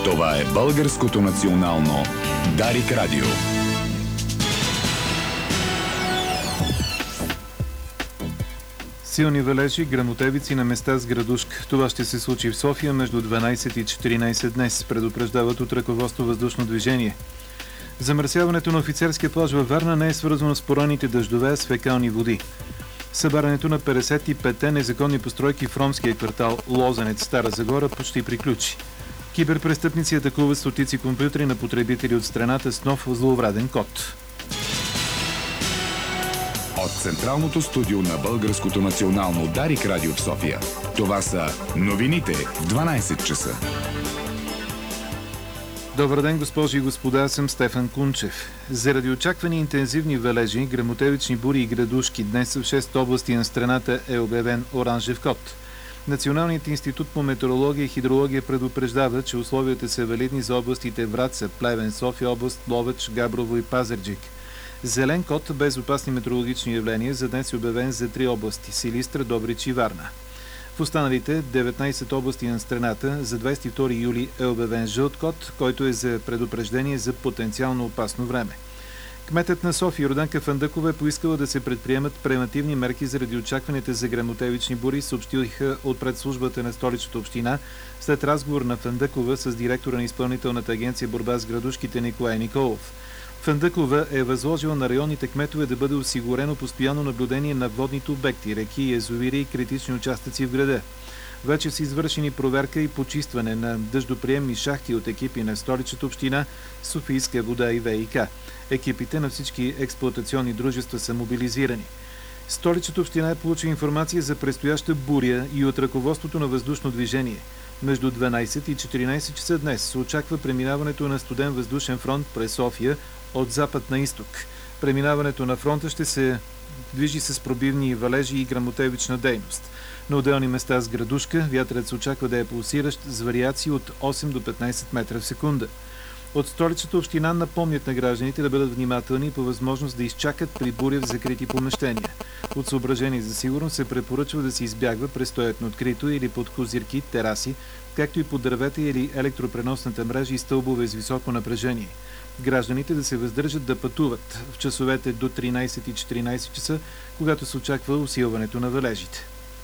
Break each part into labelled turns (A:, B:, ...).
A: Това е Българското национално Дарик Радио.
B: Силни валежи, гръмотевици на места с градушка. Това ще се случи в София между 12 и 14 днес, предупреждават от ръководство въздушно движение. Замърсяването на офицерския плаж във Варна не е свързано с поранните дъждове, с фекални води. Събарянето на 55-те незаконни постройки в ромския квартал Лозенец, Стара Загора, почти приключи. Киберпрестъпници атакуват стотици компютри на потребители от страната с нов злоовреден код.
A: От Централното студио на Българското национално Дарик Радио в София. Това са новините в 12 часа.
B: Добър ден, госпожи и господа, аз съм Стефан Кунчев. Заради очаквани интензивни валежи, гръмотевични бури и градушки, днес в 6 области на страната е обявен оранжев код. Националният институт по метеорология и хидрология предупреждава, че условията са валидни за областите Враца, Плевен, София област, Ловеч, Габрово и Пазарджик. Зелен код без опасни метеорологични явления за днес е обявен за 3 области – Силистра, Добрич и Варна. В останалите 19 области на страната за 22 юли е обявен жълт код, който е за предупреждение за потенциално опасно време. Кметът на София Йорданка Фандъкова е поискала да се предприемат превантивни мерки заради очакваните за гръмотевични бури, съобщиха от предслужбата на столичната община след разговор на Фандъкова с директора на изпълнителната агенция борба с градушките Николай Николов. Фандъкова е възложила на районните кметове да бъде осигурено постоянно наблюдение на водните обекти, реки, язовири и критични участъци в града. Вече са извършени проверка и почистване на дъждоприемни шахти от екипи на столичната община, Софийска вода и ВИК. Екипите на всички експлоатационни дружества са мобилизирани. Столичната община е получила информация за предстояща буря и от ръководството на въздушно движение. Между 12 и 14 часа днес се очаква преминаването на студен въздушен фронт през София от запад на изток. Преминаването на фронта ще се движи с пробивни валежи и гръмотевична дейност. На отделни места с градушка вятърът се очаква да е пулсиращ с вариации от 8 до 15 метра в секунда. От столичната община напомнят на гражданите да бъдат внимателни и по възможност да изчакат при буря в закрити помещения. От съображение за сигурност се препоръчва да се избягва престоят на открито или под козирки, тераси, както и под дървета или електропреносната мрежа и стълбове с високо напрежение. Гражданите да се въздържат да пътуват в часовете до 13 и 14 часа, когато се очаква усилването на валежите.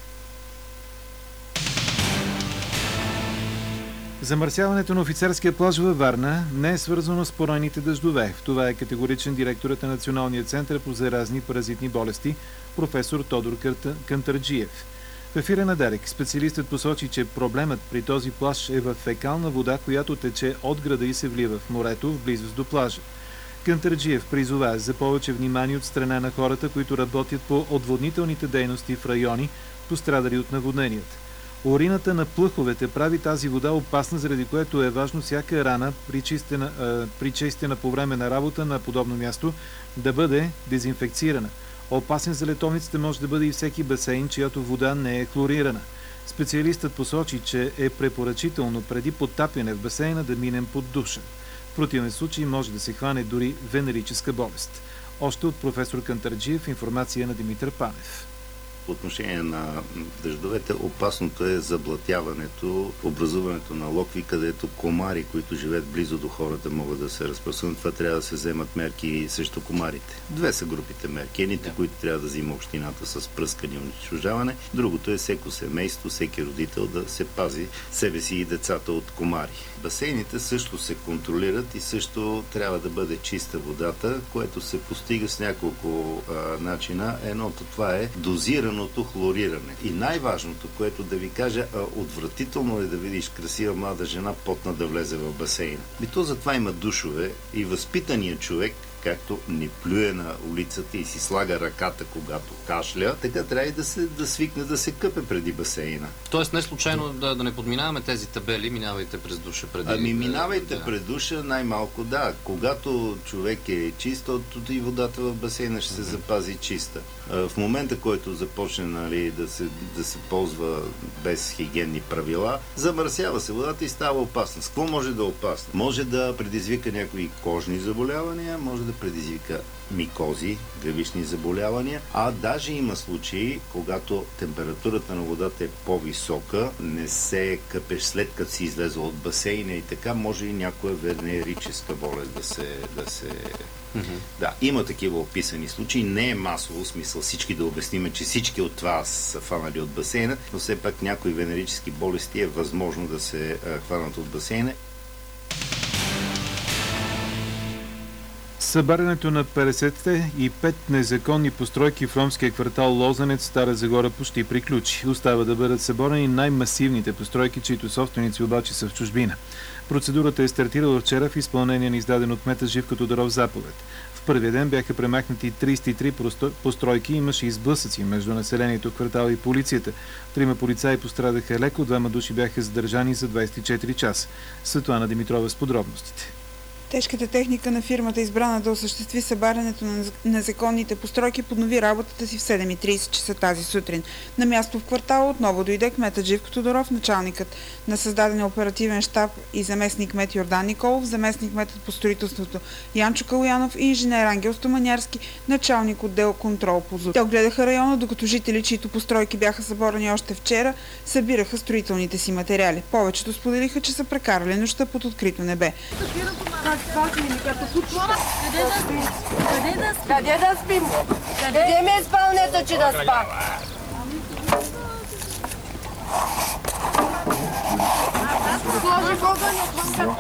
B: Замърсяването на офицерския плаж във Варна не е свързано с поранните дъждове. В това е категоричен директорът на Националния център по заразни и паразитни болести, професор Тодор Кантарджиев. В ефира на Дарик специалистът посочи, че проблемът при този плаж е в фекална вода, която тече от града и се влива в морето в близост до плажа. Кантарджиев призова за повече внимание от страна на хората, които работят по отводнителните дейности в райони, пострадали от наводненията. Урината на плъховете прави тази вода опасна, заради което е важно всяка рана, причистена по време на работа на подобно място, да бъде дезинфекцирана. Опасен за летовниците може да бъде и всеки басейн, чиято вода не е хлорирана. Специалистът посочи, че е препоръчително преди потапяне в басейна да минем под душа. В противен случай може да се хване дори венерическа болест. Още от професор Кантарджиев информация на Димитър Панев.
C: По отношение на дъждовете, опасното е заблатяването, образуването на локви, където комари, които живеят близо до хората, могат да се разпространят. Това трябва да се вземат мерки срещу комарите. Две са групите мерки. Едните, които трябва да взима общината с пръскане и унищожаване. Другото е всеко семейство, всеки родител да се пази себе си и децата от комари. Басейните също се контролират и също трябва да бъде чиста водата, което се постига с няколко начина. Едното това е дозираното хлориране. И най-важното, което да ви кажа, отвратително е да видиш красива млада жена потна да влезе в басейна. И то затова има душове и възпитаният човек, както не плюе на улицата и си слага ръката, когато кашля, така трябва и да свикне да се къпе преди басейна.
D: Тоест не случайно да не подминаваме тези табели, минавайте през душа преди.
C: Минавайте през душа най-малко, да. Когато човек е чист, то и водата в басейна ще се запази чиста. В момента, който започне да се ползва без хигиенни правила, замърсява се водата и става опасна. С какво може да е опасно? Може да предизвика някои кожни заболявания, може да предизвика микози, гървични заболявания, а даже има случаи, когато температурата на водата е по-висока, не се къпеш след като си излезе от басейна и така, може и някоя венерическа болест да се... Да, има такива описани случаи. Не е масово смисъл всички да обясним, че всички от вас са хванали от басейна, но все пак някои венерически болести е възможно да се хванат от басейна.
B: Събарянето на 55 незаконни постройки в ромския квартал Лозенец, Стара Загора почти приключи. Остава да бъдат съборени най-масивните постройки, чието собственици обаче са в чужбина. Процедурата е стартирала вчера в изпълнение на издаден от кмета Живко Тодоров заповед. В първия ден бяха премахнати 33 постройки и имаше изблъсъци между населението в квартала и полицията. 3 полицаи пострадаха леко, 2 души бяха задържани за 24 часа. Светлана Димитрова с подробностите.
E: Тежката техника на фирмата, избрана да осъществи събарянето на незаконните постройки, поднови работата си в 7:30 часа тази сутрин. На място в квартала отново дойде кметът Живко Тодоров, началникът на създадения оперативен щаб и заместник кмет Йордан Николов, заместник кметът по строителството Янчо Калоянов и инженер Ангел Стоманярски, началник отдел контрол по ЗУТ. Те огледаха района, докато жители, чието постройки бяха съборени още вчера, събираха строителните си материали. Повечето споделиха, че са прекарали нощта под открито небе.
F: Къде да спим? Къде ми е спалнето, че да спа? Сложи огъня.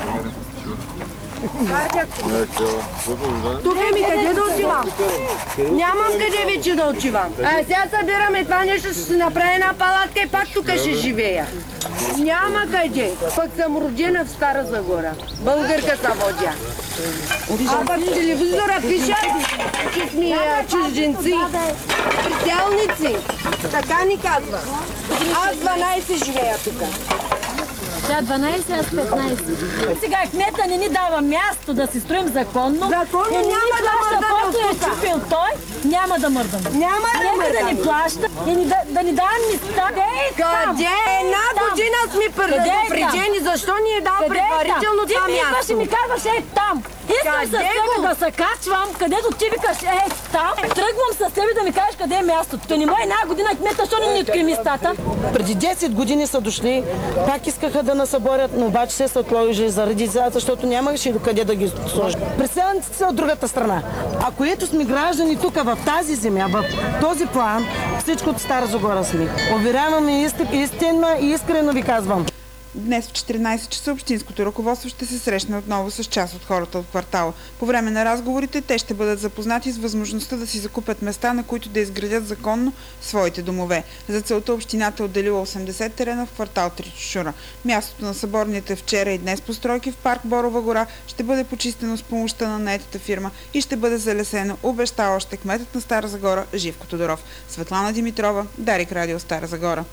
F: Тук ми къде да отивам? Нямам къде вече да отивам. Сега събираме това нещо, ще се направи една палатка и пак тук ще живея. Няма къде. Пък съм родена в Стара Загора. Българка са водя. А пък в телевизора пише, че сме чужденци, преселници. Така ни казва. Аз 12 живея тук.
G: Тя 12, аз 15. Сега кмета не ни дава място да си строим законно.
F: Законно няма да мърдаме от тук.
G: Е чупил той, няма да мърдаме.
F: Няма
G: да ни плаща и да ни дава места.
F: Къде? Една година сме предупредени. Защо ни е дал предварително това място?
G: Ти ми идваш и ми казваш там. Искам с тебе да се качвам, където ти викаш там. Тръгвам с тебе да ми кажеш къде е мястото. То не може една година кмета, защо не ни откри местата?
H: Преди 10 години са дошли, пак искаха да насъборят, но обаче се са отложили заради защото нямаше докъде да ги сложат. Преселниците са от другата страна. Ако ето сме граждани тук в тази земя, в този план, всичко от Стара Загора сме. Уверявам истинно и искрено ви казвам.
E: Днес в 14 часа общинското ръководство ще се срещне отново с част от хората от квартала. По време на разговорите те ще бъдат запознати с възможността да си закупят места, на които да изградят законно своите домове. За целта общината е отделила 80 терена в квартал Тричушура. Мястото на съборните вчера и днес постройки в парк Борова гора ще бъде почистено с помощта на наетата фирма и ще бъде залесено, обеща още кметът на Стара Загора Живко Тодоров. Светлана Димитрова, Дарик Радио, Стара Загора.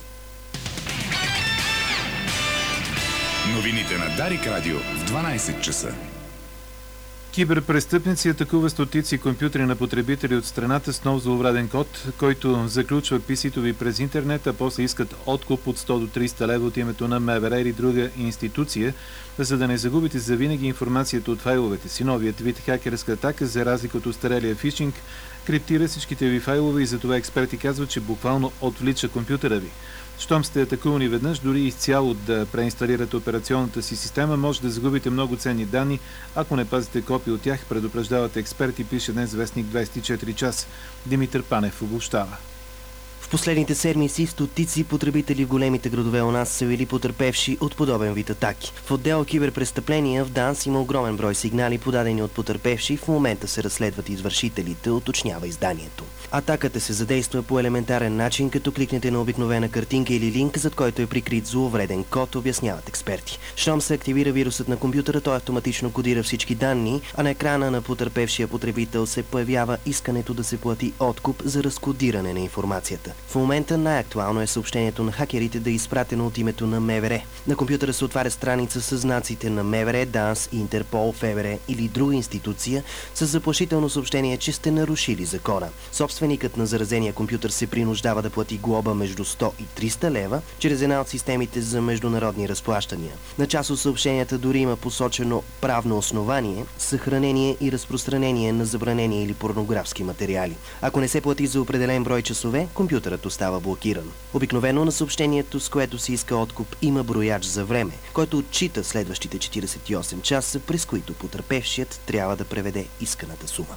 A: Новините на Дарик Радио в 12 часа.
B: Киберпрестъпници атакува стотици компютри на потребители от страната с нов зловреден код, който заключва PC-то ви през интернет, а после искат откуп от 100 до 300 лева от името на МВР или друга институция, за да не загубите завинаги информацията от файловете си. Новият вид хакерска атака, за разлика от устарелия фишинг, криптира всичките ви файлове и затова експерти казват, че буквално отвлича компютъра ви. Щом сте атакувани веднъж, дори изцяло да преинсталирате операционната си система, може да загубите много ценни данни, ако не пазите копия от тях, предупреждават експерти, пише днес вестник 24 часа. Димитър Панев обобщава.
I: В последните седмици стотици потребители в големите градове у нас са били потърпевши от подобен вид атаки. В отдел киберпрестъпления в ДАНС има огромен брой сигнали, подадени от потърпевши. В момента се разследват извършителите, уточнява изданието. Атаката се задейства по елементарен начин, като кликнете на обикновена картинка или линк, зад който е прикрит зловреден код, обясняват експерти. Щом се активира вирусът на компютъра, той автоматично кодира всички данни, а на екрана на потърпевшия потребител се появява искането да се плати откуп за разкодиране на информацията. В момента най-актуално е съобщението на хакерите да е изпратено от името на МВР. На компютъра се отваря страница с знаците на МВР, ДАНС, Интерпол, ФБР или друга институция с заплашително съобщение, че сте нарушили закона. Собственото собственикът на заразения компютър се принуждава да плати глоба между 100 и 300 лева чрез една от системите за международни разплащания. На част от съобщенията дори има посочено правно основание, съхранение и разпространение на забранени или порнографски материали. Ако не се плати за определен брой часове, компютърът остава блокиран. Обикновено на съобщението, с което се иска откуп, има брояч за време, който отчита следващите 48 часа, през които потърпевшият трябва да преведе исканата сума.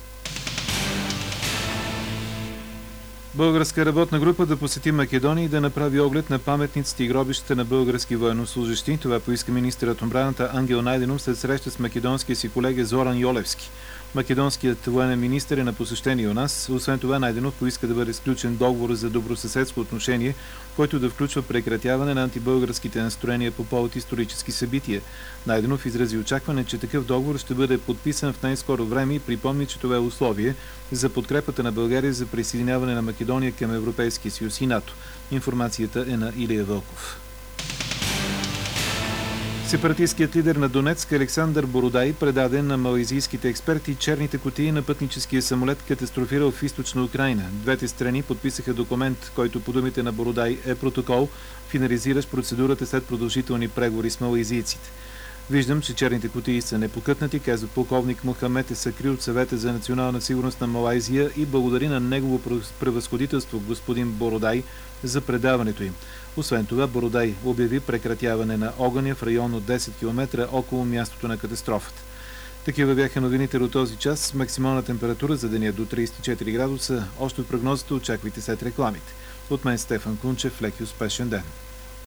B: Българска работна група да посети Македония и да направи оглед на паметниците и гробищата на български военнослужещи. Това поиска министърът на отбраната Ангел Найденов след среща с македонския си колега Зоран Йолевски. Македонският военен министър е на посещение у нас. Освен това, Найденов поиска да бъде сключен договор за добросъседско отношение, който да включва прекратяване на антибългарските настроения по повод исторически събития. Найденов изрази очакване, че такъв договор ще бъде подписан в най-скоро време и припомни, че това е условие за подкрепата на България за присъединяване на Македония към Европейския съюз и НАТО. Информацията е на Илия Вълков. Сепаратистският лидер на Донецк Александър Бородай предаде на малайзийските експерти черните кутии на пътническия самолет, катастрофирал в източна Украйна. Двете страни подписаха документ, който по думите на Бородай е протокол, финализиращ процедурата след продължителни преговори с малайзийците. Виждам, че черните кутии са непокътнати, казва полковник Мохамед Есакри от Съвета за национална сигурност на Малайзия и благодари на негово превъзходителство господин Бородай за предаването им. Освен това, Бородай обяви прекратяване на огъня в район от 10 км около мястото на катастрофата. Такива бяха новините до този час. Максимална температура за деня до 34 градуса. Още от прогнозата очаквайте след рекламите. От мен Стефан Кунчев, лек и успешен ден.